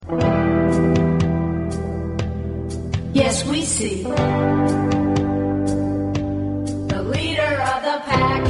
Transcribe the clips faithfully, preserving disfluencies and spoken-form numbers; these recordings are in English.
Yes, we see the leader of the pack.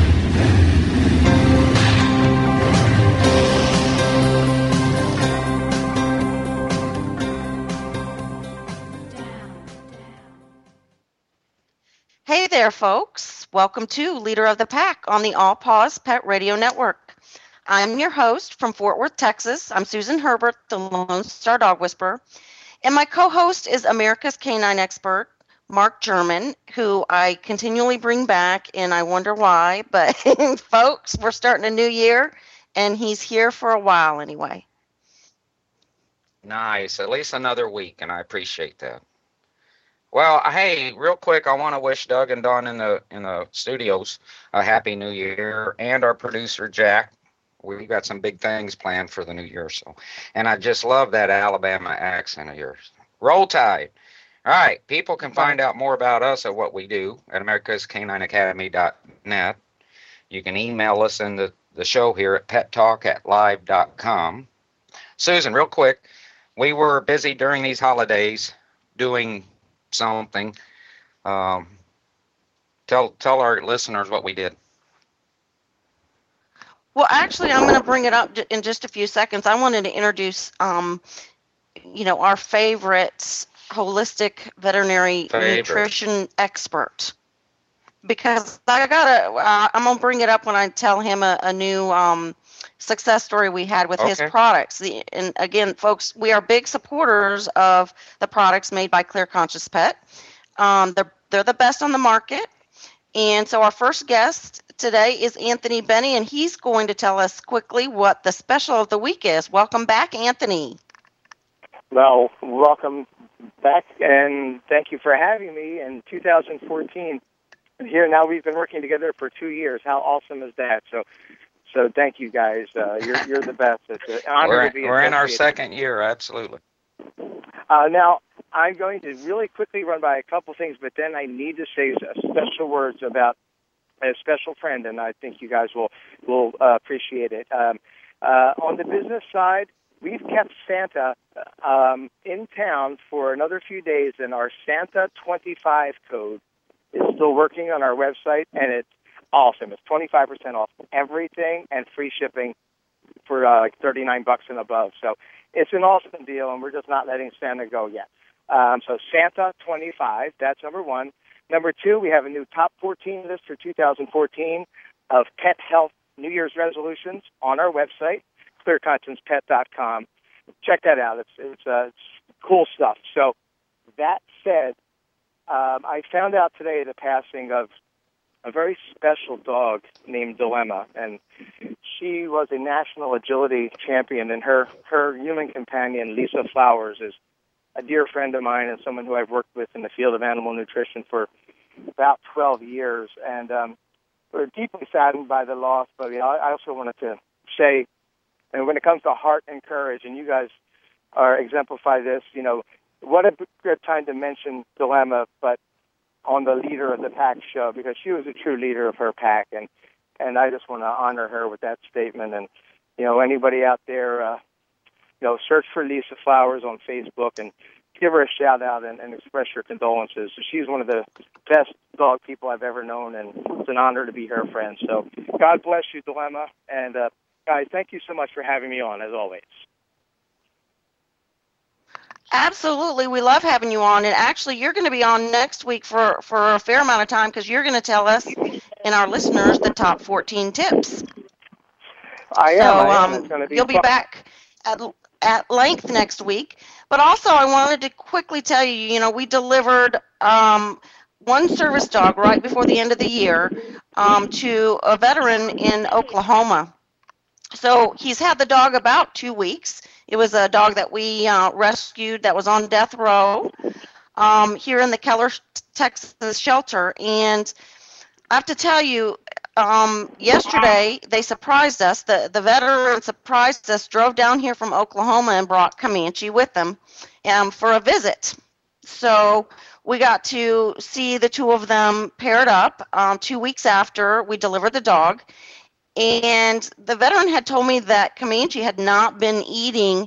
Hey there, folks. Welcome to Leader of the Pack on the All Paws Pet Radio Network. I'm your host from Fort Worth, Texas. I'm Susan Herbert, the Lone Star Dog Whisperer. And my co-host is America's Canine Expert, Mark German, who I continually bring back, and I wonder why. But, folks, we're starting a new year, and he's here for a while anyway. Nice. At least another week, and I appreciate that. Well, hey, real quick, I want to wish Doug and Don in the in the studios a happy new year, and our producer, Jack. We've got some big things planned for the new year. So, and I just love that Alabama accent of yours. Roll Tide. All right. People can find out more about us and what we do at americas canine academy dot net. You can email us in the, the show here at pet talk at live dot com. Susan, real quick, we were busy during these holidays doing something. Um, tell, tell our listeners what we did. Well, actually, I'm going to bring it up in just a few seconds. I wanted to introduce, um, you know, our favorite holistic veterinary favorite. nutrition expert. Because I gotta, uh, I'm gonna bring it up when I tell him a, a new um, success story we had with okay. his products. The, and again, folks, we are big supporters of the products made by Clear Conscious Pet. Um, they're they're the best on the market. And so our first guest today is Anthony Benny, and he's going to tell us quickly what the special of the week is. Welcome back, Anthony. Well, welcome back, and thank you for having me in two thousand fourteen. And here now we've been working together for two years. How awesome is that? So, so thank you guys. Uh, you're you're the best. It's an honor we're, to be. We're in our second year, absolutely. Uh, now, I'm going to really quickly run by a couple things, but then I need to say special words about a special friend, and I think you guys will will uh, appreciate it. Um, uh, on the business side, we've kept Santa um, in town for another few days, and our Santa twenty-five code is still working on our website, and it's awesome. It's twenty-five percent off everything and free shipping for uh, like thirty-nine bucks and above. So it's an awesome deal, and we're just not letting Santa go yet. Um, so Santa twenty-five, that's number one. Number two, we have a new top fourteen list for two thousand fourteen of pet health New Year's resolutions on our website, clear conscience pet dot com. Check that out. It's it's, uh, it's cool stuff. So that said, um, I found out today the passing of a very special dog named Dilemma, and she was a national agility champion, and her, her human companion, Lisa Flowers, is a dear friend of mine and someone who I've worked with in the field of animal nutrition for about twelve years. And um, we're deeply saddened by the loss, but you know, I also wanted to say, and when it comes to heart and courage, and you guys are exemplify this, you know, what a good time to mention Dilemma, but on the Leader of the Pack show, because she was a true leader of her pack, and, and I just want to honor her with that statement. And, you know, anybody out there, uh, you know, search for Lisa Flowers on Facebook and give her a shout-out and, and express your condolences. She's one of the best dog people I've ever known, and it's an honor to be her friend. So God bless you, Dilemma. And, uh, guys, thank you so much for having me on, as always. Absolutely. We love having you on. And actually, you're going to be on next week for, for a fair amount of time, because you're going to tell us and our listeners the top fourteen tips. I am. So I am. Um, It's gonna be you'll be fun. back at, at length next week. But also, I wanted to quickly tell you, you know, we delivered um, one service dog right before the end of the year um, to a veteran in Oklahoma. So he's had the dog about two weeks. It was a dog that we uh, rescued that was on death row um, here in the Keller, Texas shelter. And I have to tell you, um, yesterday they surprised us. The, the veteran surprised us, drove down here from Oklahoma and brought Comanche with them um, for a visit. So we got to see the two of them paired up um, two weeks after we delivered the dog. And the veteran had told me that Comanche had not been eating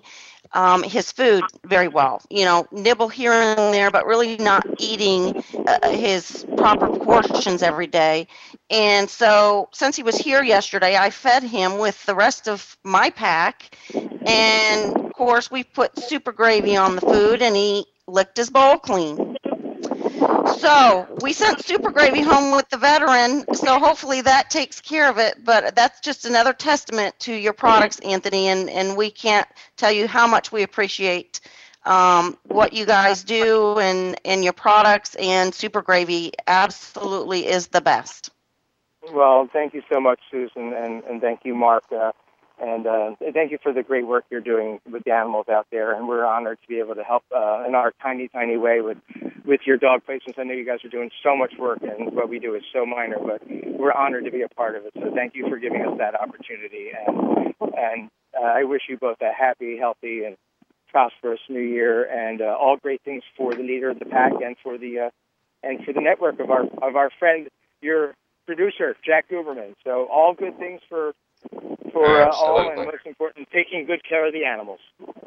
um, his food very well. You know, nibble here and there, but really not eating uh, his proper portions every day. And so since he was here yesterday, I fed him with the rest of my pack. And of course, we put super gravy on the food, and he licked his bowl clean. So we sent super gravy home with the veteran, so hopefully that takes care of it. But that's just another testament to your products, Anthony, and, and we can't tell you how much we appreciate um, what you guys do and, and your products, and super gravy absolutely is the best. Well, thank you so much, Susan, and, and thank you, Mark. Uh, And uh, thank you for the great work you're doing with the animals out there. And we're honored to be able to help uh, in our tiny, tiny way with, with your dog placements. I know you guys are doing so much work, and what we do is so minor, but we're honored to be a part of it. So thank you for giving us that opportunity. And, and uh, I wish you both a happy, healthy, and prosperous new year, and uh, all great things for the leader of the pack and for the uh, and for the network of our of our friend, your producer, Jack Guberman. So all good things for. For uh, all, and most important, taking good care of the animals.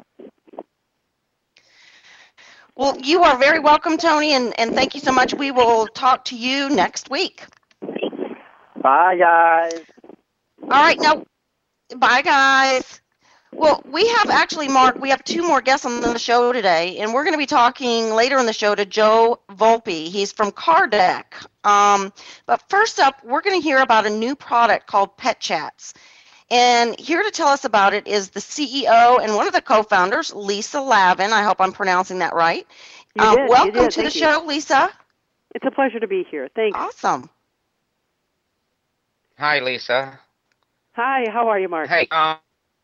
Well, you are very welcome, Tony, and, and thank you so much. We will talk to you next week. Bye, guys. All right, now, bye, guys. Well, we have actually, Mark, we have two more guests on the show today, and we're going to be talking later in the show to Joe Volpe. He's from Cardeck. Um, but first up, we're going to hear about a new product called Pet Chats. And here to tell us about it is the C E O and one of the co-founders, Lisa Lavin. I hope I'm pronouncing that right. You Um, did, welcome you did. to Thank the you. show, Lisa. It's a pleasure to be here. Thanks. Awesome. Hi, Lisa. Hi, how are you, Mark? Hey, um,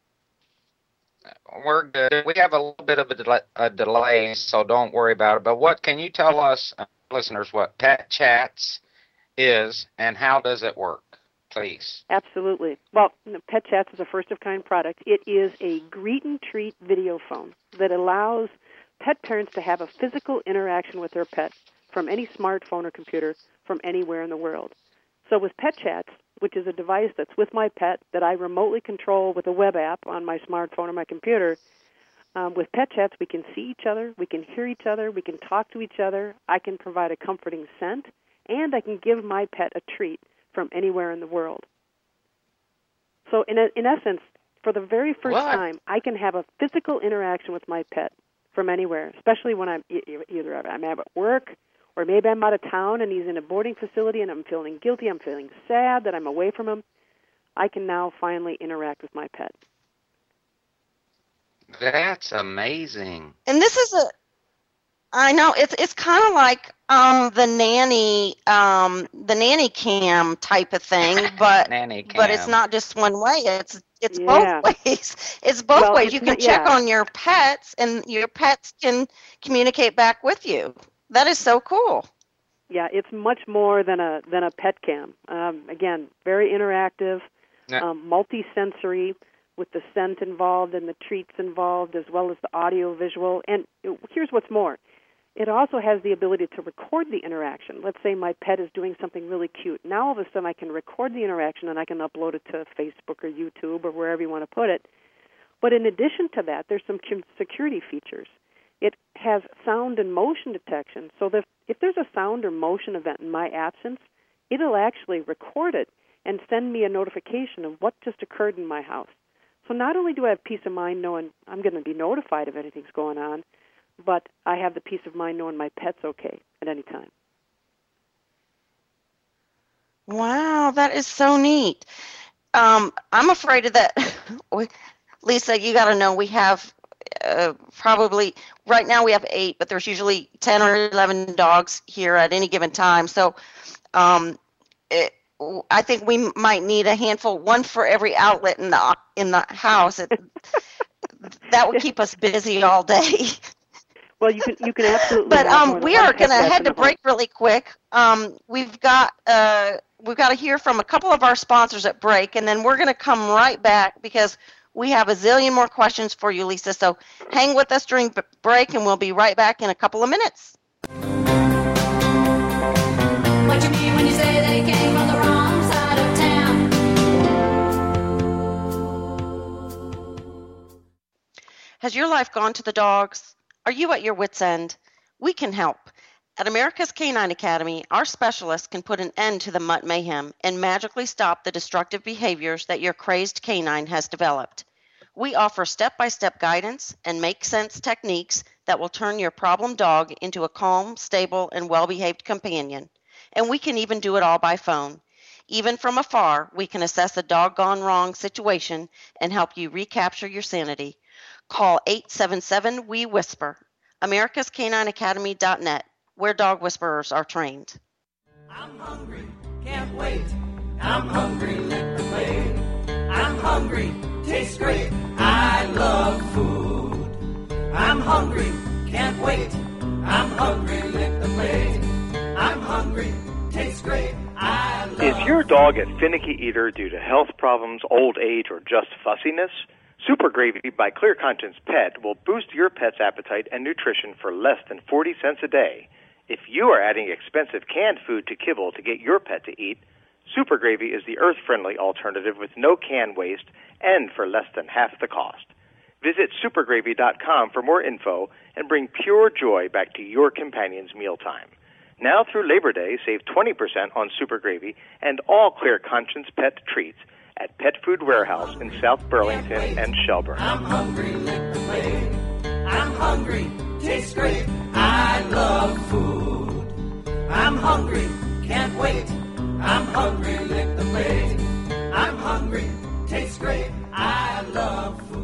we're good. We have a little bit of a, del- a delay, so don't worry about it. But what can you tell us, uh, listeners, what Pet Chats is and how does it work, please? Absolutely. Well, Pet Chats is a first-of-kind product. It is a greet-and-treat video phone that allows pet parents to have a physical interaction with their pet from any smartphone or computer from anywhere in the world. So with Pet Chats, which is a device that's with my pet that I remotely control with a web app on my smartphone or my computer, um, with Pet Chats we can see each other, we can hear each other, we can talk to each other, I can provide a comforting scent, and I can give my pet a treat from anywhere in the world. So in a, in essence, for the very first What? time, I can have a physical interaction with my pet from anywhere, especially when I'm e- e- either I'm at work or maybe I'm out of town and he's in a boarding facility and I'm feeling guilty, I'm feeling sad that I'm away from him. I can now finally interact with my pet. That's amazing. And this is a, I know it's it's kind of like um, the nanny um, the nanny cam type of thing, but Nanny cam. but it's not just one way. It's it's Yeah. both ways. It's both Well, ways. it's You can not- check yeah. on your pets, and your pets can communicate back with you. That is so cool. Yeah, it's much more than a than a pet cam. Um, again, very interactive, Yeah. um, multi-sensory, with the scent involved and the treats involved, as well as the audio visual. And it- here's what's more. It also has the ability to record the interaction. Let's say my pet is doing something really cute. Now all of a sudden I can record the interaction and I can upload it to Facebook or YouTube or wherever you want to put it. But in addition to that, there's some cu- security features. It has sound and motion detection, so that if there's a sound or motion event in my absence, it'll actually record it and send me a notification of what just occurred in my house. So not only do I have peace of mind knowing I'm going to be notified if anything's going on, but I have the peace of mind knowing my pet's okay at any time. Wow, that is so neat. Um, I'm afraid of that. we- Lisa, you got to know we have uh, probably right now we have eight, but there's usually ten or eleven dogs here at any given time. So um, it, I think we might need a handful, one for every outlet in the in the house. It, that would keep us busy all day. Well, you can you can absolutely. But have um, more than we one are pet going to that's head in to the home. break really quick. Um, we've got uh, we've got to hear from a couple of our sponsors at break, and then we're going to come right back because we have a zillion more questions for you, Lisa. So hang with us during b- break, and we'll be right back in a couple of minutes. What you mean when you say they came from the wrong side of town? Has your life gone to the dogs? Are you at your wit's end? We can help. At America's Canine Academy, our specialists can put an end to the mutt mayhem and magically stop the destructive behaviors that your crazed canine has developed. We offer step-by-step guidance and make-sense techniques that will turn your problem dog into a calm, stable, and well-behaved companion. And we can even do it all by phone. Even from afar, we can assess a dog gone wrong situation and help you recapture your sanity. Call eight seven seven, W E, WHISPER, americas canine academy dot net, where dog whisperers are trained. I'm hungry, can't wait. I'm hungry, lick the plate. I'm hungry, tastes great. I love food. I'm hungry, can't wait. I'm hungry, lick the plate. I'm hungry, tastes great. I love Is your dog a finicky eater due to health problems, old age, or just fussiness? Super Gravy by Clear Conscience Pet will boost your pet's appetite and nutrition for less than forty cents a day. If you are adding expensive canned food to kibble to get your pet to eat, Super Gravy is the earth-friendly alternative with no can waste and for less than half the cost. Visit super gravy dot com for more info and bring pure joy back to your companion's mealtime. Now through Labor Day, save twenty percent on Super Gravy and all Clear Conscience Pet treats at Pet Food Warehouse in South Burlington and Shelburne. I'm hungry, lick the plate. I'm hungry, tastes great. I love food. I'm hungry, can't wait. I'm hungry, lick the plate. I'm hungry, tastes great. I love food.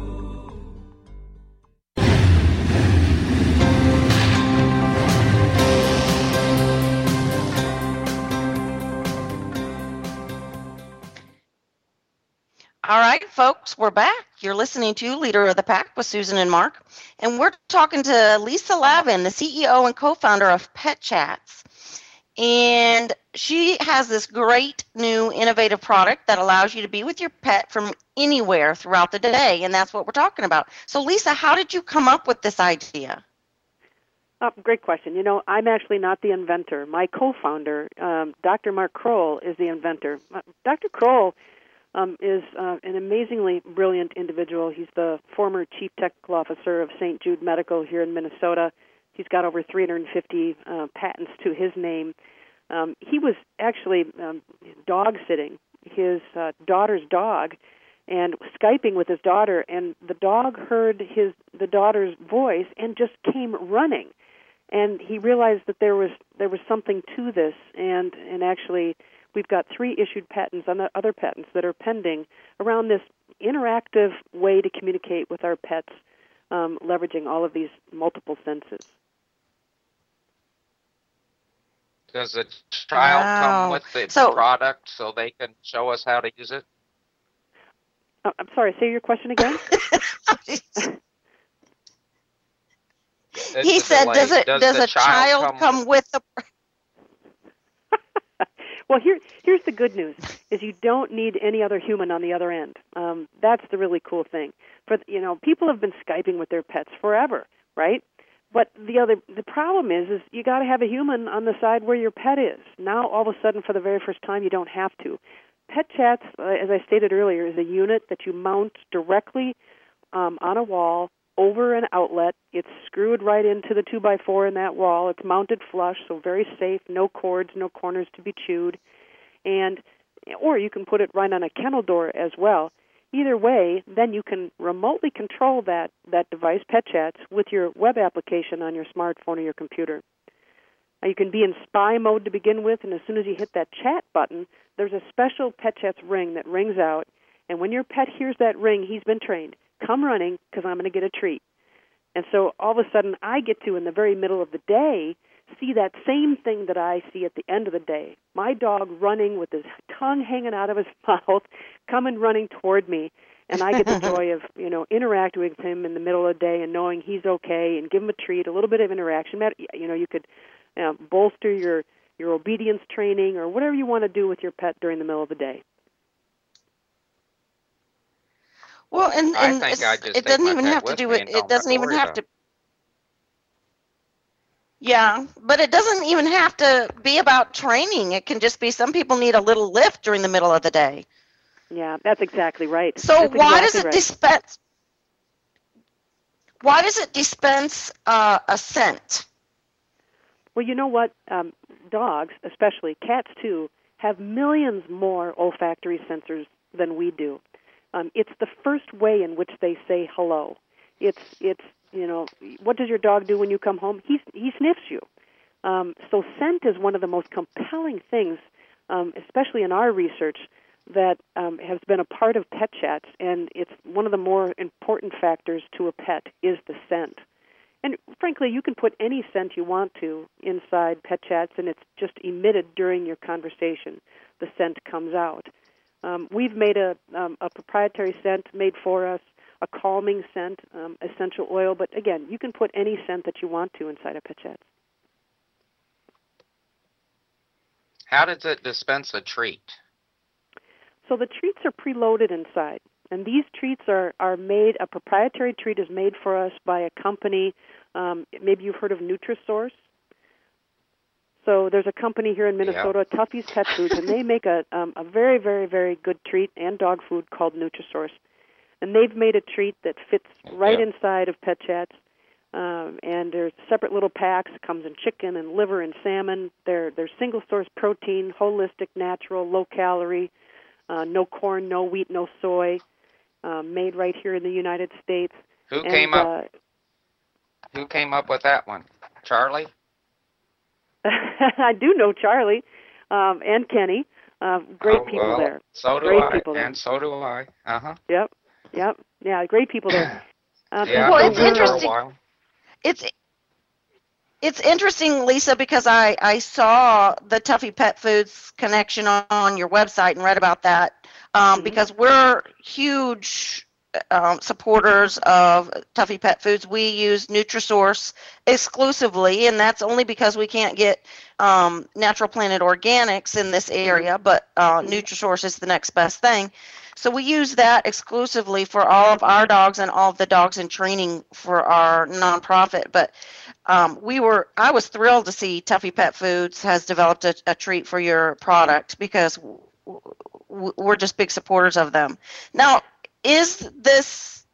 All right, folks, we're back. You're listening to Leader of the Pack with Susan and Mark, and we're talking to Lisa Lavin, the C E O and co-founder of Pet Chats. And she has this great new innovative product that allows you to be with your pet from anywhere throughout the day, and that's what we're talking about. So, Lisa, how did you come up with this idea? Oh, great question. You know, I'm actually not the inventor. My co-founder, um, Doctor Mark Kroll, is the inventor. Uh, Doctor Kroll um, is uh, an amazingly brilliant individual. He's the former chief technical officer of Saint Jude Medical here in Minnesota. He's got over three hundred fifty uh, patents to his name. Um, he was actually um, dog sitting his uh, daughter's dog and Skyping with his daughter, and the dog heard his the daughter's voice and just came running. And he realized that there was there was something to this, and, and actually we've got three issued patents on the other patents that are pending around this interactive way to communicate with our pets, um, leveraging all of these multiple senses. Does the child Wow. come with the So- product so they can show us how to use it? Oh, I'm sorry, say your question again? He It's a said, delay. does it Does does the a child come with the Well, here, here's the good news: is you don't need any other human on the other end. Um, that's the really cool thing. For you know, people have been Skyping with their pets forever, right? But the other, the problem is, is you got to have a human on the side where your pet is. Now, all of a sudden, for the very first time, you don't have to. Pet Chats, uh, as I stated earlier, is a unit that you mount directly um, on a wall over an outlet. It's screwed right into the two by four in that wall. It's mounted flush, so very safe, no cords, no corners to be chewed. And or you can put it right on a kennel door as well. Either way, then you can remotely control that, that device, Pet Chats, with your web application on your smartphone or your computer. Now, you can be in spy mode to begin with, and as soon as you hit that chat button, there's a special Pet Chats ring that rings out, and when your pet hears that ring, he's been trained. Come running, because I'm going to get a treat. And so all of a sudden, I get to, in the very middle of the day, see that same thing that I see at the end of the day. My dog running with his tongue hanging out of his mouth, coming running toward me, and I get the joy of, you know, interacting with him in the middle of the day and knowing he's okay and give him a treat, a little bit of interaction. You know, you could you know, bolster your, your obedience training or whatever you want to do with your pet during the middle of the day. Well, and, I and think it's- I just it take doesn't my even pet have to with do me it. and It don't doesn't have to even worry have about to. Yeah, but it doesn't even have to be about training. It can just be some people need a little lift during the middle of the day. Yeah, that's exactly right. So That's why exactly does it right. dispense? why does it dispense uh, a scent? Well, you know what? Um, dogs, especially cats too, have millions more olfactory sensors than we do. Um, it's the first way in which they say hello. It's it's you know, what does your dog do when you come home? He he sniffs you. Um, so scent is one of the most compelling things, um, especially in our research, that um, has been a part of pet chats, and it's one of the more important factors to a pet is the scent. And frankly, you can put any scent you want to inside pet chats, and it's just emitted during your conversation. The scent comes out. Um, we've made a, um, a proprietary scent made for us, a calming scent, um, essential oil. But again, you can put any scent that you want to inside a pet chat. How does it dispense a treat? So the treats are preloaded inside. And these treats are, are made, a proprietary treat is made for us by a company, um, maybe you've heard of Nutrisource. So there's a company here in Minnesota, yeah. Tuffy's Pet Foods, and they make a, um, a very, very, very good treat and dog food called Nutrisource. And they've made a treat that fits right yeah. inside of Pet Chats. Um, and there's separate little packs. It comes in chicken and liver and salmon. They're, they're single-source protein, holistic, natural, low-calorie, uh, no corn, no wheat, no soy. Uh, made right here in the United States. Who and, came up? Uh, who came up with that one? Charlie? I do know Charlie um, and Kenny. Uh, great oh, people well, there. So do great I, people there. and so do I. Uh huh. Yep, yep, yeah, great people there. Um, yeah, well, it's interesting. It's it's interesting, Lisa, because I I saw the Tuffy Pet Foods connection on, on your website and read about that. Um, mm-hmm. Because we're huge um, supporters of Tuffy Pet Foods. We use Nutrisource exclusively, and that's only because we can't get um, Natural Planet Organics in this area, but uh, Nutrisource is the next best thing. So we use that exclusively for all of our dogs and all of the dogs in training for our nonprofit. But um, we were, I was thrilled to see Tuffy Pet Foods has developed a, a treat for your product because we're just big supporters of them. Now, is this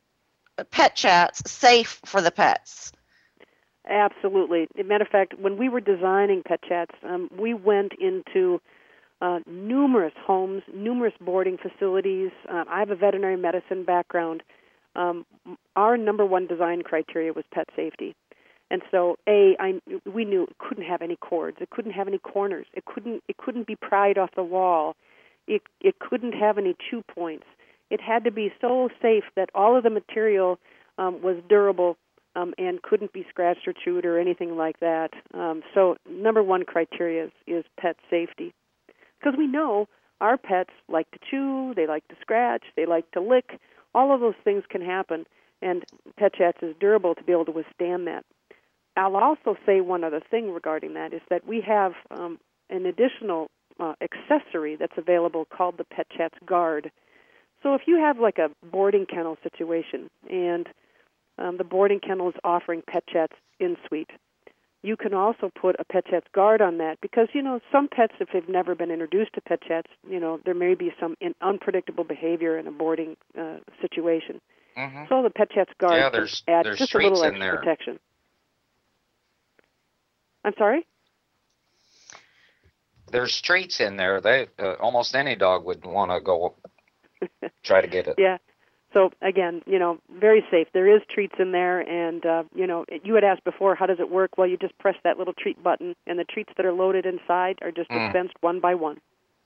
Pet Chats safe for the pets? Absolutely. As a matter of fact, when we were designing Pet Chats, um, we went into uh, numerous homes, numerous boarding facilities. Uh, I have a veterinary medicine background. Um, our number one design criteria was pet safety. And so, A, I, we knew it couldn't have any cords. It couldn't have any corners. It couldn't, it couldn't be pried off the wall. It, it couldn't have any chew points. It had to be so safe that all of the material um, was durable um, and couldn't be scratched or chewed or anything like that. Um, so number one criteria is, is pet safety. Because we know our pets like to chew, they like to scratch, they like to lick. All of those things can happen, and Pet Chats is durable to be able to withstand that. I'll also say one other thing regarding that is that we have um, an additional Uh, accessory that's available called the Pet Chats Guard. So if you have like a boarding kennel situation and um, the boarding kennel is offering Pet Chats in suite, you can also put a Pet Chats Guard on that because, you know, some pets, if they've never been introduced to Pet Chats, you know, there may be some in unpredictable behavior in a boarding uh, situation. Mm-hmm. So the Pet Chats Guard yeah, there's, adds there's just a little extra there. protection. I'm sorry? There's treats in there. They uh, almost any dog would want to go try to get it. Yeah. So again, you know, very safe. There is treats in there, and uh, you know, you had asked before, how does it work? Well, you just press that little treat button, and the treats that are loaded inside are just Mm. dispensed one by one.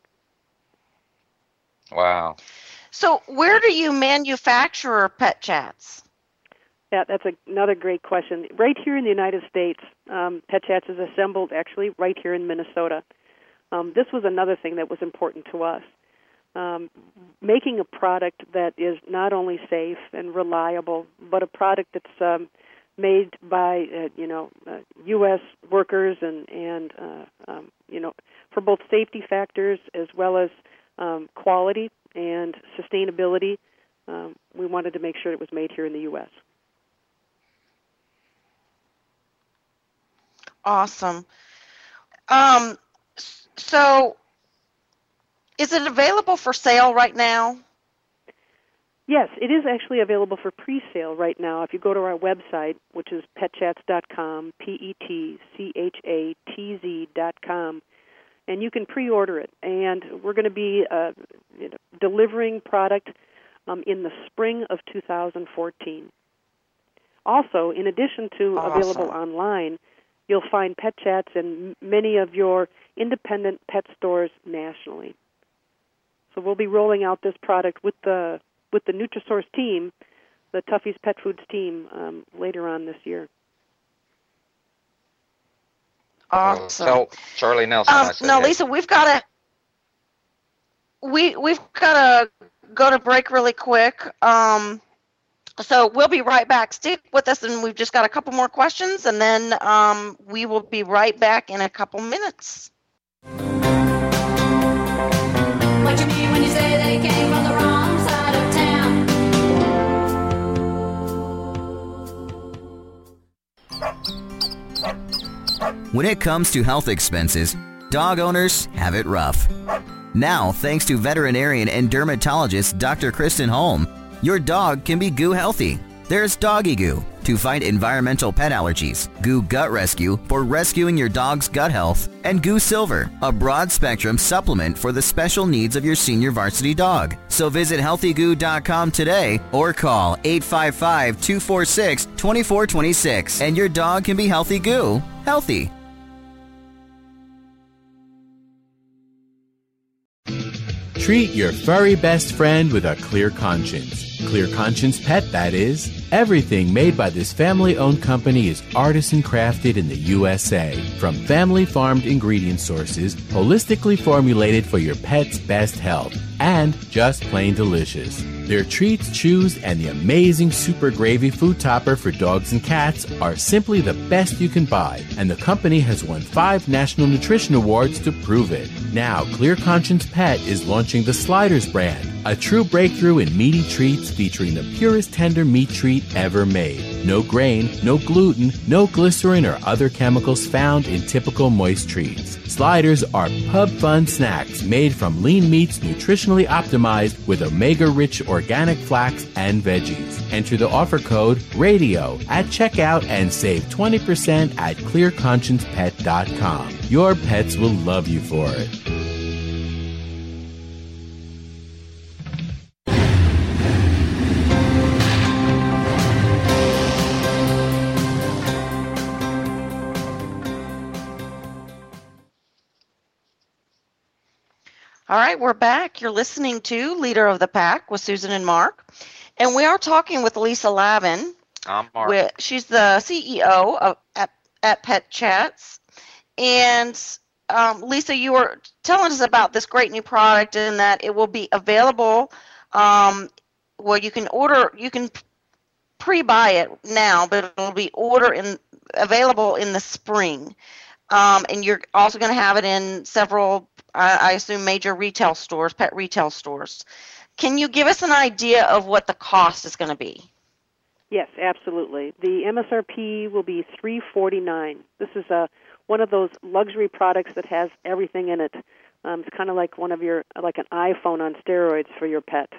Wow. So where do you manufacture Pet Chats? Yeah, that's a, another great question. Right here in the United States, um, Pet Chats is assembled actually right here in Minnesota. Um, this was another thing that was important to us. Um, making a product that is not only safe and reliable, but a product that's um, made by, uh, you know, uh, U S workers and, and uh, um, you know, for both safety factors as well as um, quality and sustainability, um, we wanted to make sure it was made here in the U S Awesome. Um, So, is it available for sale right now? Yes, it is actually available for pre-sale right now. If you go to our website, which is pet chats dot com, P E T C H A T Z dot com, and you can pre-order it. And we're going to be uh, you know, delivering product um, in the spring of two thousand fourteen. Also, in addition to Awesome. available online, you'll find Pet Chats in many of your independent pet stores nationally. So we'll be rolling out this product with the with the Nutrisource team, the Tuffy's Pet Foods team, um, later on this year. Awesome. Tell Charlie Nelson Um, I said no, hey. Lisa, we've got to we we've got to go to break really quick. Um, so we'll be right back. Stick with us, and we've just got a couple more questions, and then um, we will be right back in a couple minutes. What you mean when you say they came from the wrong side of town? When it comes to health expenses, dog owners have it rough. Now, thanks to veterinarian and dermatologist Doctor Kristen Holm, your dog can be Goo healthy. There's Doggy Goo to fight environmental pet allergies, Goo Gut Rescue for rescuing your dog's gut health, and Goo Silver, a broad-spectrum supplement for the special needs of your senior varsity dog. So visit healthy goo dot com today or call eight five five, two four six, two four two six and your dog can be Healthy Goo, healthy. Treat your furry best friend with a clear conscience. Clear Conscience Pet, that is. Everything made by this family-owned company is artisan crafted in the U S A. From family-farmed ingredient sources, holistically formulated for your pet's best health, and just plain delicious. Their treats, chews, and the amazing Super Gravy food topper for dogs and cats are simply the best you can buy, and the company has won five National Nutrition Awards to prove it. Now, Clear Conscience Pet is launching the Sliders brand, a true breakthrough in meaty treats featuring the purest tender meat treat ever made. No grain, no gluten, no glycerin or other chemicals found in typical moist treats. Sliders are pub fun snacks made from lean meats nutritionally optimized with omega-rich organic flax and veggies. Enter the offer code RADIO at checkout and save twenty percent at clear conscience pet dot com. Your pets will love you for it. All right, we're back. You're listening to Leader of the Pack with Susan and Mark, and we are talking with Lisa Lavin. I'm Mark. With, she's the C E O of at, at Pet Chats, and um, Lisa, you were telling us about this great new product, and that it will be available. Um, well, you can order, you can pre-buy it now, but it'll be order in available in the spring, um, and you're also going to have it in several, I, I assume, major retail stores, pet retail stores. Can you give us an idea of what the cost is going to be? Yes, absolutely. The M S R P will be three hundred forty-nine dollars. This is a one of those luxury products that has everything in it. Um, it's kind of like one of your, like an iPhone on steroids for your pet.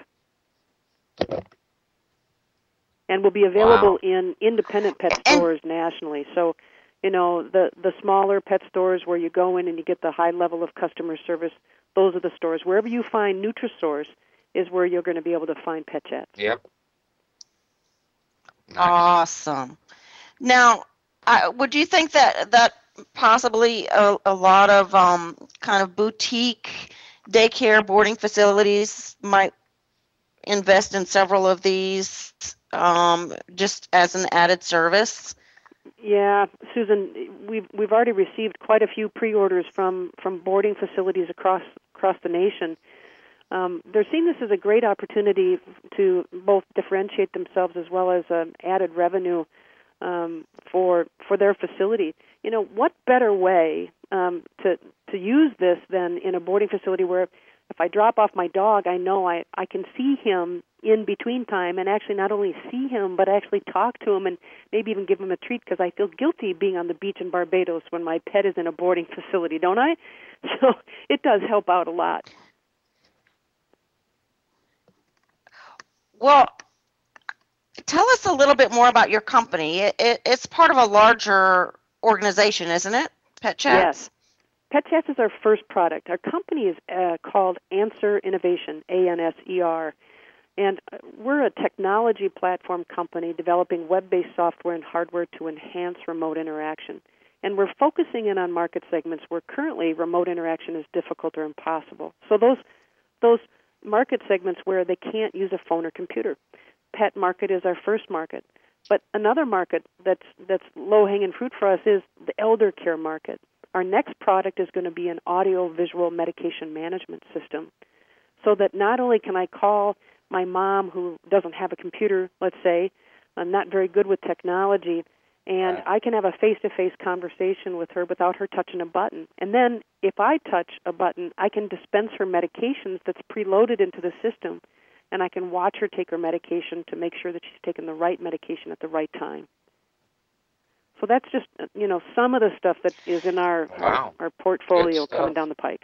And will be available Wow. in independent pet stores nationally. So, you know, the, the smaller pet stores where you go in and you get the high level of customer service, those are the stores. Wherever you find Nutrisource is where you're going to be able to find Pet Chat. Yep. Nice. Awesome. Now, I, would you think that that possibly a, a lot of um, kind of boutique daycare boarding facilities might invest in several of these um, just as an added service? Yeah, Susan, we've we've already received quite a few pre-orders from, from boarding facilities across across the nation. Um, they're seeing this as a great opportunity to both differentiate themselves as well as um, added revenue um, for for their facility. You know, what better way um, to to use this than in a boarding facility where if I drop off my dog, I know I, I can see him in between time and actually not only see him but actually talk to him and maybe even give him a treat, because I feel guilty being on the beach in Barbados when my pet is in a boarding facility, don't I? So it does help out a lot. Well, tell us a little bit more about your company. It, it, it's part of a larger organization, isn't it? Pet Chats? Yes. Pet Chats is our first product. Our company is uh, called Answer Innovation, A N S E R. And we're a technology platform company developing web-based software and hardware to enhance remote interaction. And we're focusing in on market segments where currently remote interaction is difficult or impossible. So those those market segments where they can't use a phone or computer. Pet market is our first market. But another market that's that's low-hanging fruit for us is the elder care market. Our next product is going to be an audio-visual medication management system, so that not only can I call my mom who doesn't have a computer, let's say, I'm not very good with technology, and Right. I can have a face-to-face conversation with her without her touching a button. And then if I touch a button, I can dispense her medications that's preloaded into the system, and I can watch her take her medication to make sure that she's taking the right medication at the right time. So that's just, you know, some of the stuff that is in our Wow. our, our portfolio Good stuff. coming down the pike.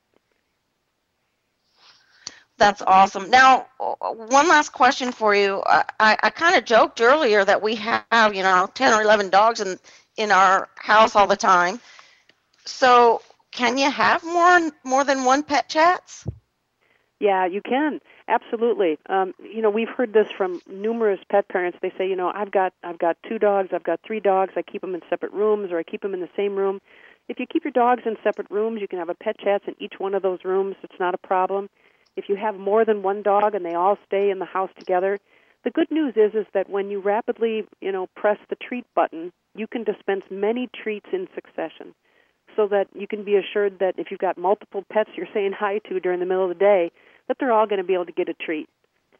That's awesome. Now, uh, one last question for you. I, I, I kind of joked earlier that we have, you know, ten or eleven dogs in, in our house all the time. So can you have more more than one Pet Chats? Yeah, you can. Absolutely. Um, you know, we've heard this from numerous pet parents. They say, you know, I've got I've got two dogs, I've got three dogs, I keep them in separate rooms, or I keep them in the same room. If you keep your dogs in separate rooms, you can have a Pet Chats in each one of those rooms. It's not a problem. If you have more than one dog and they all stay in the house together, the good news is is that when you rapidly, you know, press the treat button, you can dispense many treats in succession, so that you can be assured that if you've got multiple pets you're saying hi to during the middle of the day, that they're all going to be able to get a treat.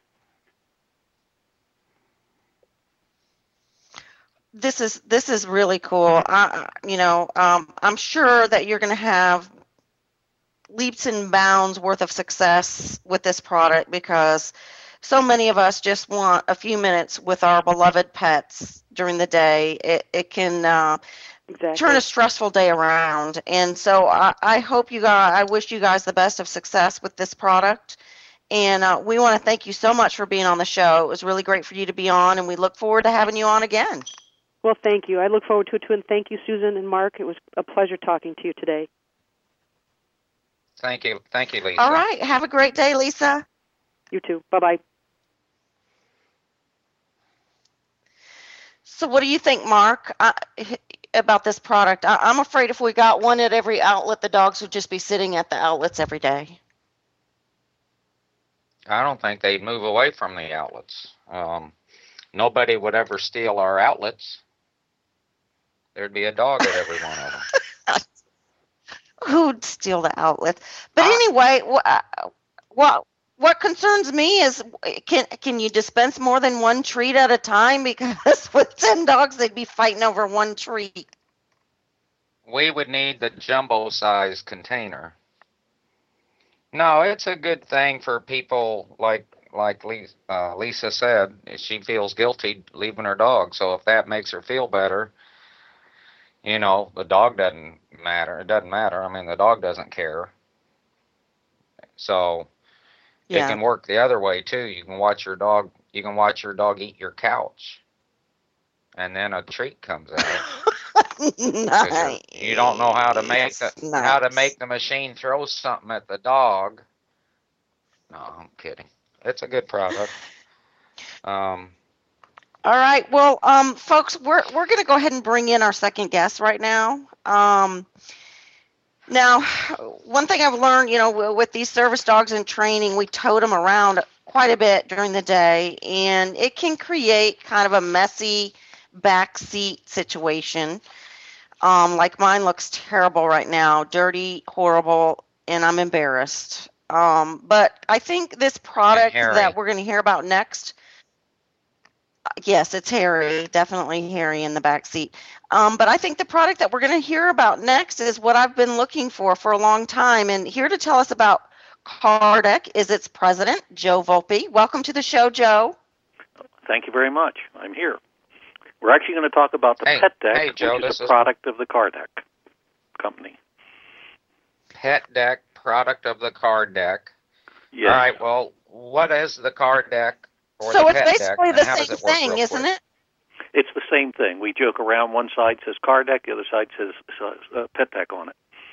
This is this is really cool. I, you know, um, I'm sure that you're going to have leaps and bounds worth of success with this product, because so many of us just want a few minutes with our beloved pets during the day. It, it can uh, Exactly. turn a stressful day around. And so I, I hope you guys, I wish you guys the best of success with this product. And uh, we want to thank you so much for being on the show. It was really great for you to be on, and we look forward to having you on again. Well, thank you. I look forward to it, too, and thank you, Susan and Mark. It was a pleasure talking to you today. Thank you. Thank you, Lisa. All right. Have a great day, Lisa. You too. Bye-bye. So what do you think, Mark, uh, about this product? I, I'm afraid if we got one at every outlet, the dogs would just be sitting at the outlets every day. I don't think they'd move away from the outlets. Um, nobody would ever steal our outlets. There'd be a dog at every one of them. Who'd steal the outlet? But Ah. anyway, wh- what what concerns me is, can can you dispense more than one treat at a time? Because with ten dogs, they'd be fighting over one treat. We would need the jumbo-sized container. No, it's a good thing for people like like Lisa, uh, Lisa said. She feels guilty leaving her dog, so if that makes her feel better, you know, the dog doesn't matter. It doesn't matter. I mean, the dog doesn't care. So Yeah. it can work the other way too. You can watch your dog. You can watch your dog eat your couch, and then a treat comes out. 'Cause Nice. you're- You don't know how to make the how to Nice. make the machine throw something at the dog. No, I'm kidding. It's a good product. Um, All right. Well, um, folks, we're we're going to go ahead and bring in our second guest right now. Um, now, one thing I've learned, you know, w- with these service dogs in training, we tote them around quite a bit during the day, and it can create kind of a messy backseat situation. Um, like mine looks terrible right now, dirty, horrible, and I'm embarrassed. Um, but I think this product hairy. that we're going to hear about next. Yes, it's hairy, definitely hairy in the back seat. Um, but I think the product that we're going to hear about next is what I've been looking for for a long time. And here to tell us about Cardec is its president, Joe Volpe. Welcome to the show, Joe. Thank you very much. I'm here. We're actually going to talk about the Hey, Pet Deck, hey, Joe, which is this a is- product of the Cardec company. Pet Deck, product of the Card Deck. Yes. All right. Well, what is the Card Deck? or So the it's pet basically deck, the and how same does it work thing, real isn't quick? it? It's the same thing. We joke around. One side says car deck, the other side says uh, pet deck on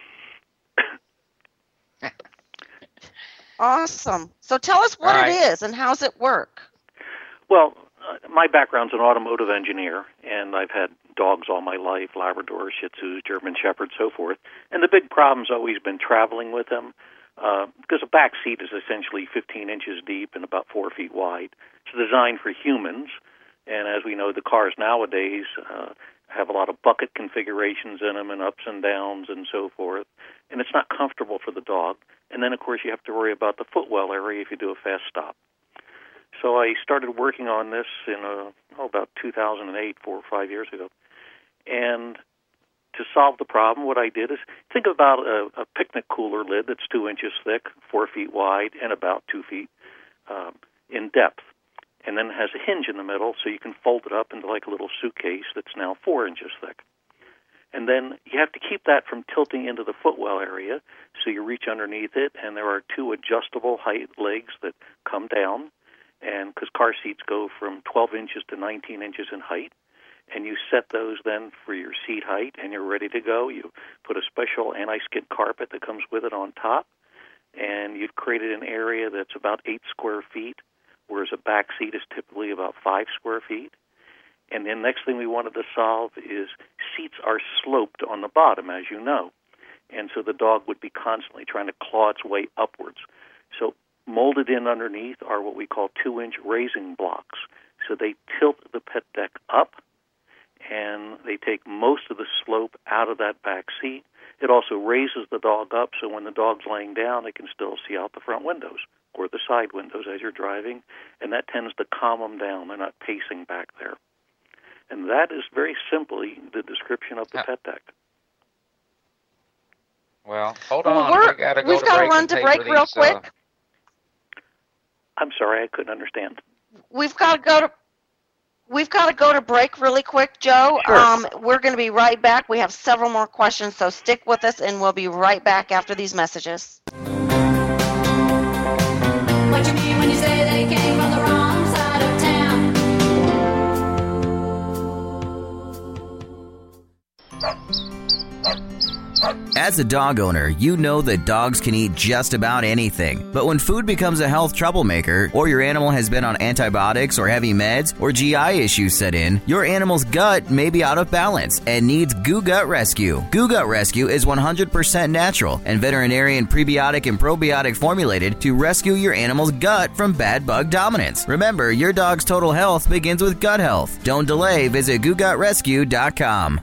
it. Awesome. So tell us what All it right. is and how's it work? Well, uh, my background's an automotive engineer, and I've had dogs all my life, Labradors, Shih Tzus, German Shepherds, so forth. And the big problem's always been traveling with them, uh, because a back seat is essentially fifteen inches deep and about four feet wide. It's designed for humans, and as we know, the cars nowadays uh, have a lot of bucket configurations in them and ups and downs and so forth, and it's not comfortable for the dog. And then, of course, you have to worry about the footwell area if you do a fast stop. So I started working on this in uh, oh, about two thousand eight, four or five years ago. And to solve the problem, what I did is think about a, a picnic cooler lid that's two inches thick, four feet wide, and about two feet um, in depth. And then it has a hinge in the middle, so you can fold it up into like a little suitcase that's now four inches thick. And then you have to keep that from tilting into the footwell area, so you reach underneath it, and there are two adjustable height legs that come down, and because car seats go from twelve inches to nineteen inches in height, and you set those then for your seat height, and you're ready to go. You put a special anti-skid carpet that comes with it on top, and you've created an area that's about eight square feet, whereas a back seat is typically about five square feet. And then next thing we wanted to solve is seats are sloped on the bottom, as you know. And so the dog would be constantly trying to claw its way upwards. So molded in underneath are what we call two-inch raising blocks. So they tilt the pet deck up, and they take most of the slope out of that back seat. It also raises the dog up, so when the dog's laying down, they can still see out the front windows or the side windows as you're driving, and that tends to calm them down. They're not pacing back there. And that is very simply the description of the pet deck. Well, hold Well, on. we're- we gotta go we've to gotta break run and to pay break for real these, uh, quick. I'm sorry, I couldn't understand. We've got to go to We've got to go to break really quick, Joe. Sure. Um, we're going to be right back. We have several more questions, so stick with us, and we'll be right back after these messages. What you mean when you say they came from the wrong side of town? As a dog owner, you know that dogs can eat just about anything. But when food becomes a health troublemaker, or your animal has been on antibiotics or heavy meds, or G I issues set in, your animal's gut may be out of balance and needs Goo Gut Rescue. Goo Gut Rescue is one hundred percent natural and veterinarian prebiotic and probiotic formulated to rescue your animal's gut from bad bug dominance. Remember, your dog's total health begins with gut health. Don't delay. Visit goo gut rescue dot com.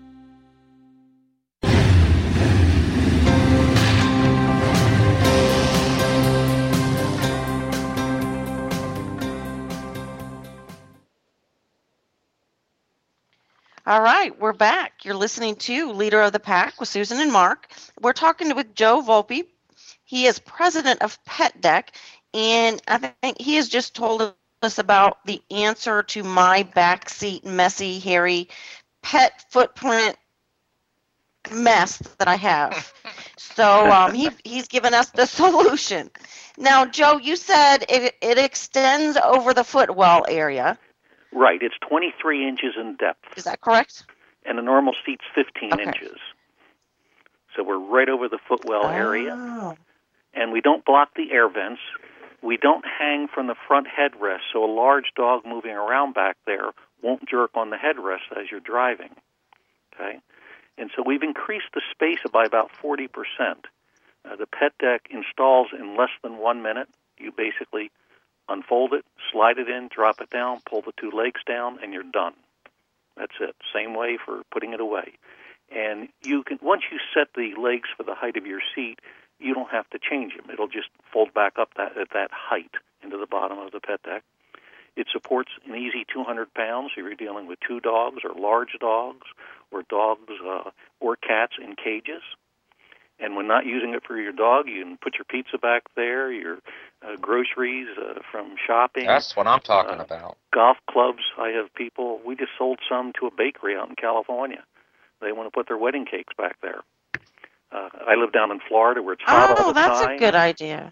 All right, we're back. You're listening to Leader of the Pack with Susan and Mark. We're talking with Joe Volpe. He is president of Pet Deck, and I think he has just told us about the answer to my backseat messy, hairy pet footprint mess that I have. So um, he, he's given us the solution. Now, Joe, you said it, it extends over the footwell area. Right, it's twenty-three inches in depth. Is that correct? And the normal seat's fifteen Okay. inches. So we're right over the footwell area. Oh. And we don't block the air vents. We don't hang from the front headrest, so a large dog moving around back there won't jerk on the headrest as you're driving. Okay? And so we've increased the space by about forty percent. Uh, the pet deck installs in less than one minute. You basically unfold it, slide it in, drop it down, pull the two legs down, and you're done. That's it. Same way for putting it away. And you can once you set the legs for the height of your seat, you don't have to change them. It'll just fold back up that at that height into the bottom of the pet deck. It supports an easy two hundred pounds if you're dealing with two dogs or large dogs or dogs uh, or cats in cages. And when not using it for your dog, you can put your pizza back there, your uh, groceries uh, from shopping. That's what I'm talking uh, about. Golf clubs. I have people, we just sold some to a bakery out in California. They want to put their wedding cakes back there. Uh, I live down in Florida where it's hot all Oh, the that's time. a good idea.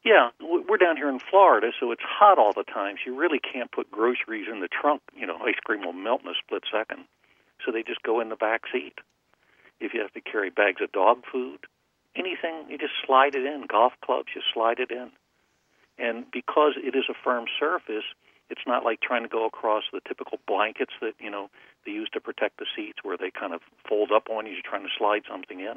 Yeah, w- we're down here in Florida, so it's hot all the time. So you really can't put groceries in the trunk. You know, ice cream will melt in a split second. So they just go in the back seat. If you have to carry bags of dog food, anything, you just slide it in. Golf clubs, you slide it in. And because it is a firm surface, it's not like trying to go across the typical blankets that, you know, they use to protect the seats where they kind of fold up on you. You're trying to slide something in.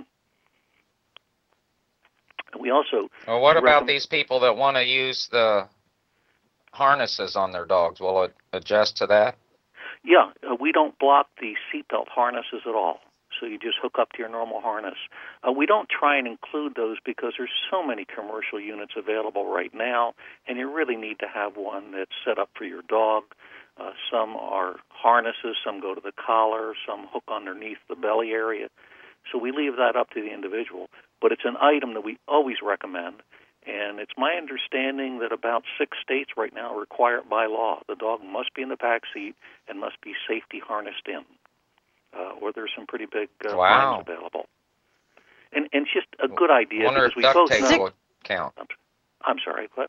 And we also... Well, what about recommend- these people that want to use the harnesses on their dogs? Will it adjust to that? Yeah, uh, we don't block the seatbelt harnesses at all. So you just hook up to your normal harness. Uh, we don't try and include those because there's so many commercial units available right now, and you really need to have one that's set up for your dog. Uh, some are harnesses, some go to the collar, some hook underneath the belly area. So we leave that up to the individual. But it's an item that we always recommend, and it's my understanding that about six states right now require it by law. The dog must be in the back seat and must be safety harnessed in. Uh, or there's some pretty big uh, Wow. fines available. And, and it's just a good idea. I wonder because if we duct both tape know- would count. I'm, I'm sorry, what?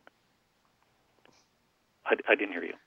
I, I didn't hear you.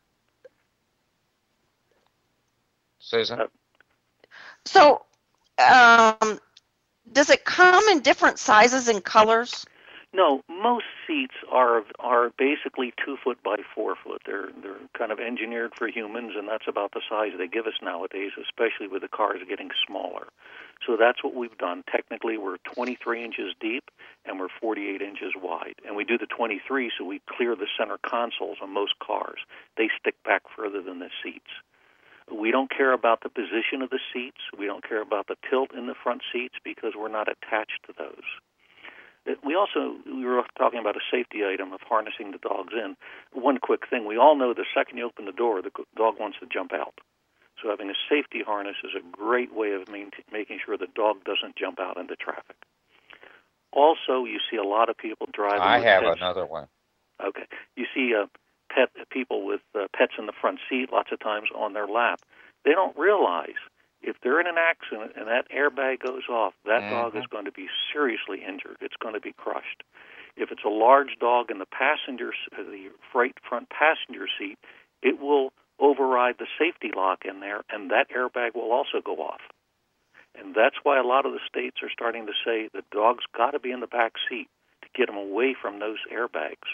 Susan? Uh, So, um, does it come in different sizes and colors? No, most seats are are basically two foot by four foot. They're they're kind of engineered for humans, and that's about the size they give us nowadays, especially with the cars getting smaller. So that's what we've done. Technically, we're twenty-three inches deep and we're forty-eight inches wide. And we do the twenty-three so we clear the center consoles on most cars. They stick back further than the seats. We don't care about the position of the seats. We don't care about the tilt in the front seats because we're not attached to those. We also, we were talking about a safety item of harnessing the dogs in. One quick thing, we all know the second you open the door, the dog wants to jump out. So having a safety harness is a great way of main, making sure the dog doesn't jump out into traffic. Also, you see a lot of people driving I with have pets. another one. Okay. You see uh, pet people with uh, pets in the front seat lots of times on their lap. They don't realize if they're in an accident and that airbag goes off, that Mhm. dog is going to be seriously injured. It's going to be crushed. If it's a large dog in the passenger, the freight front passenger seat, it will override the safety lock in there, and that airbag will also go off. And that's why a lot of the states are starting to say the dog's got to be in the back seat to get them away from those airbags.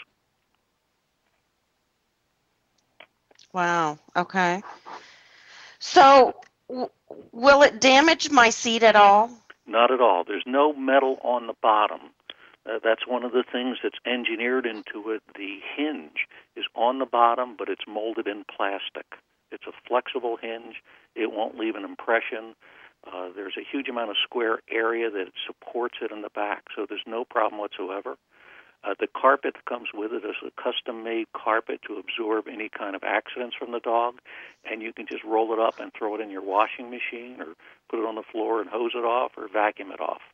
Wow. Okay. So, w- will it damage my seat at all? Not at all. There's no metal on the bottom. Uh, that's one of the things that's engineered into it. The hinge is on the bottom, but it's molded in plastic. It's a flexible hinge. It won't leave an impression. Uh, there's a huge amount of square area that supports it in the back, so there's no problem whatsoever. Uh, the carpet that comes with it is a custom-made carpet to absorb any kind of accidents from the dog, and you can just roll it up and throw it in your washing machine or put it on the floor and hose it off or vacuum it off.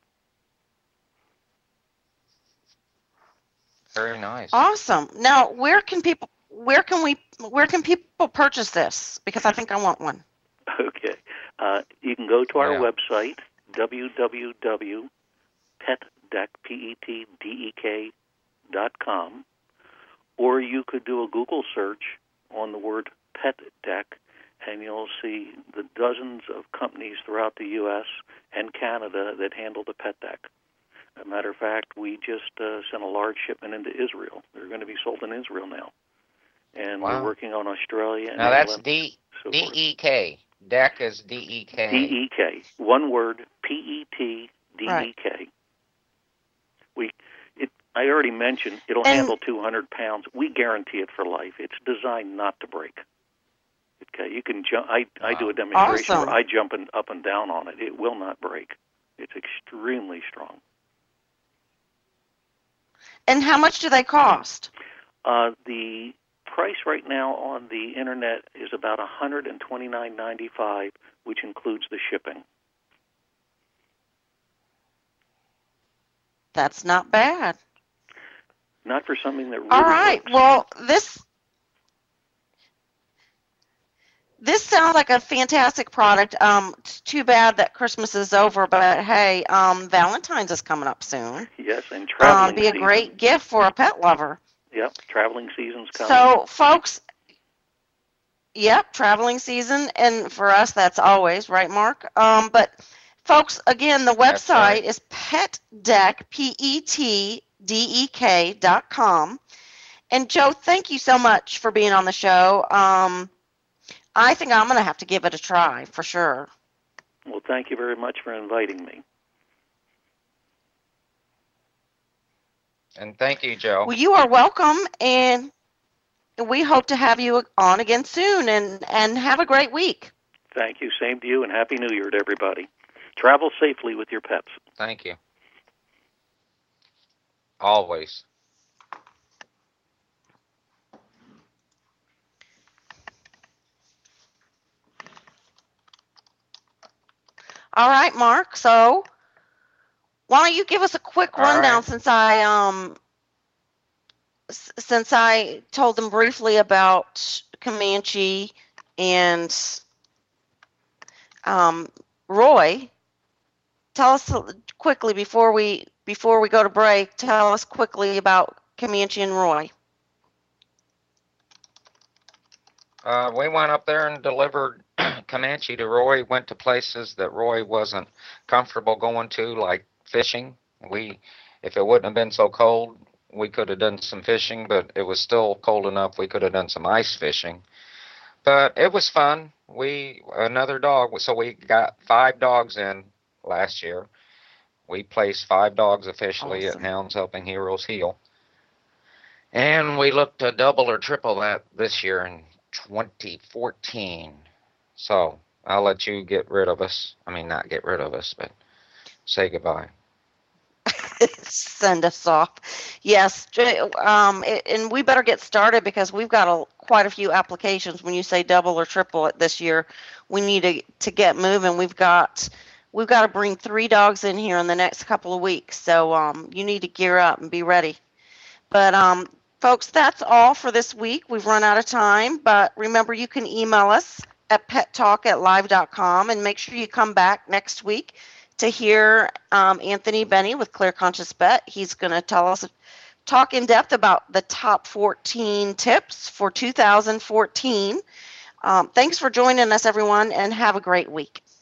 Very nice. Awesome. Now, where can people where can we where can people purchase this? Because I think I want one. Okay. Uh, you can go to our Yeah. website, w w w dot pet deck, P E T D E K dot com, or you could do a Google search on the word Pet Deck, and you'll see the dozens of companies throughout the U S and Canada that handle the Pet Deck. As a matter of fact, we just uh, sent a large shipment into Israel. They're going to be sold in Israel now. And Wow. we're working on Australia and Now that's England, D so D forth. E K. Deck is D E K. D E K. One word, P E T D E K. We, it, I already mentioned it'll And- handle two hundred pounds. We guarantee it for life. It's designed not to break. Okay, you can jump. I, I do a demonstration Awesome. where I jump in, up and down on it. It will not break. It's extremely strong. And how much do they cost? Uh, the price right now on the internet is about one hundred twenty-nine ninety-five, which includes the shipping. That's not bad. Not for something that really All right. works. Well, this this sounds like a fantastic product. Um, it's too bad that Christmas is over, but hey, um, Valentine's is coming up soon. Yes, and traveling Um, be a season. great gift for a pet lover. Yep, traveling season's coming. So, folks, yep, traveling season, and for us, that's always, right, Mark? Um, but, folks, again, the That's website right. is petdeck, P E T D E K dot com. And, Joe, thank you so much for being on the show. Um, I think I'm going to have to give it a try, for sure. Well, thank you very much for inviting me. And thank you, Joe. Well, you are welcome, and we hope to have you on again soon, and, and have a great week. Thank you. Same to you, and Happy New Year to everybody. Travel safely with your pets. Thank you. Always. All right, Mark. So, why don't you give us a quick All rundown right. since I um s- since I told them briefly about Comanche and um, Roy. Tell us quickly before we before we go to break. Tell us quickly about Comanche and Roy. Uh, we went up there and delivered Comanche to Roy. Went to places that Roy wasn't comfortable going to, like fishing. We, if it wouldn't have been so cold, we could have done some fishing, but it was still cold enough. We could have done some ice fishing. But it was fun. We another dog. So we got five dogs in last year. We placed five dogs officially Awesome. at Hounds Helping Heroes Heal, and we looked to double or triple that this year in twenty fourteen. So I'll let you get rid of us. I mean, not get rid of us, but say goodbye. Send us off. Yes, J- um, a- and we better get started because we've got a, quite a few applications. When you say double or triple it this year, we need to to get moving. We've got we've got to bring three dogs in here in the next couple of weeks. So um, you need to gear up and be ready. But um, folks, that's all for this week. We've run out of time. But remember, you can email us at pet talk at live dot com, and make sure you come back next week to hear um, Anthony Benny with Clear Conscious Bet. He's going to tell us, talk in depth about the top fourteen tips for two thousand fourteen. Um, thanks for joining us, everyone, and have a great week.